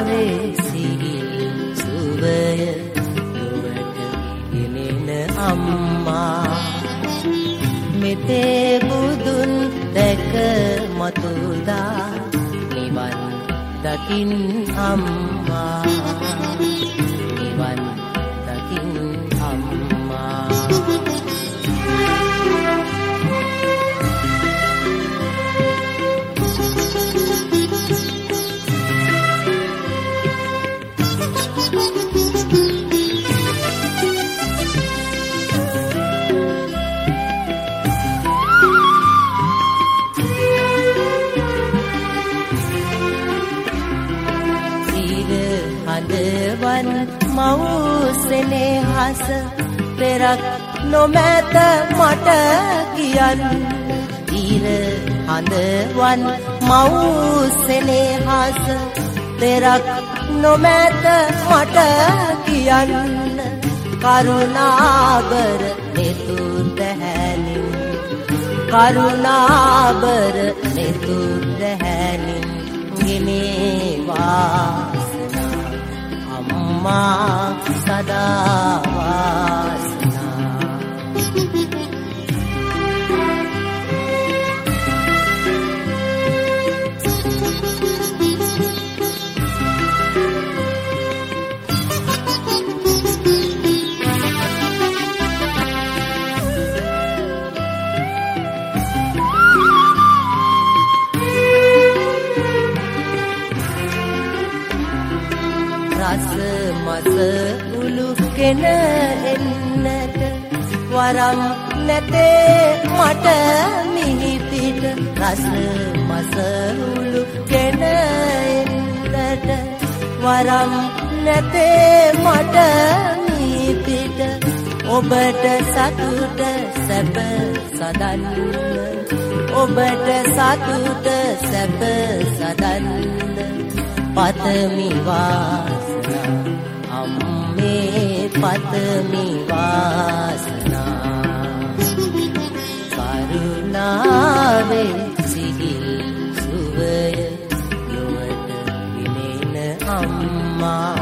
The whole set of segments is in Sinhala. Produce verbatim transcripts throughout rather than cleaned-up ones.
කරුණාවේ සිහිල් සුවය ලොවට ගෙනෙන අම්මා මෙතේ බුදුන් දැක මතුදා නිවන් දකින් අම්මා නිවන් දකින් අම්මා හඳවන් මවුසෙනෙහස පෙරක් නොමැත මට කියන්න ඊර හඳවන් මවුසෙනෙහස පෙරක් නොමැත මට කියන්න කරුණාබර නෙතුද හැනින් කරුණාබර නෙතුද හැනින් ගෙනේවා අම්මා සදා වාසනා රස මස උළු කෙන එන්නට වරම් නැතේ මට මිහිපිට රස මස උළු කෙන එන්නට වරම් නැතේ මට මිහිපිට ඔබට සතුට සැප සදන්න ඔබට සතුට සැප සදන්න පතමි වාසනා අම්මේ පතමි වාසනා කරුණාවේ සිහිල් සුවය ලොවට ගෙනෙන අම්මා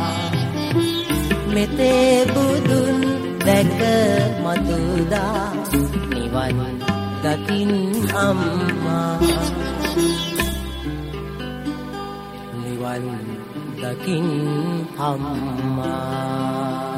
මෙතේ බුදුන් දැක මතුදා නිවන් දකින් අම්මා නිවන් දකින් අම්මා